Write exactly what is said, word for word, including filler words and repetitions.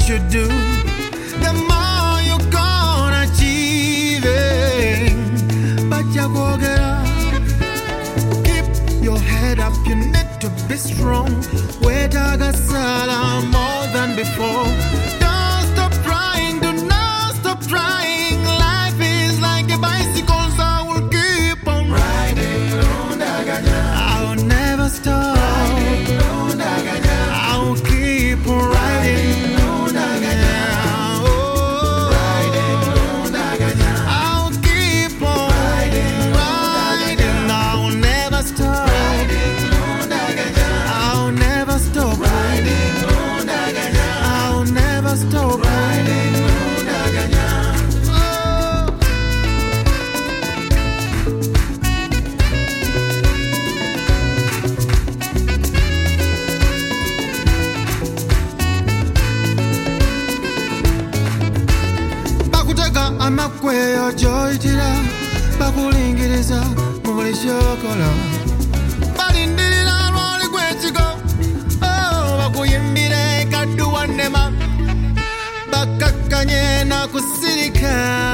you do, the more you're gonna achieve it. But you go get up. Keep your head up, you need to be strong. Wait, I got salam more than before. Don't stop trying, do not stop trying. Life is like a bicycle, so I will keep on riding. I will never stop. I will keep on riding. Stop riding on Daganya. Oh. Bakuteka amakweyo joyitira, bakulingiriza mubuli kyokola, balindirira lwoli gwekigo, oh, bakuyimbire kadduwa nnema, bakakanye na kusirika.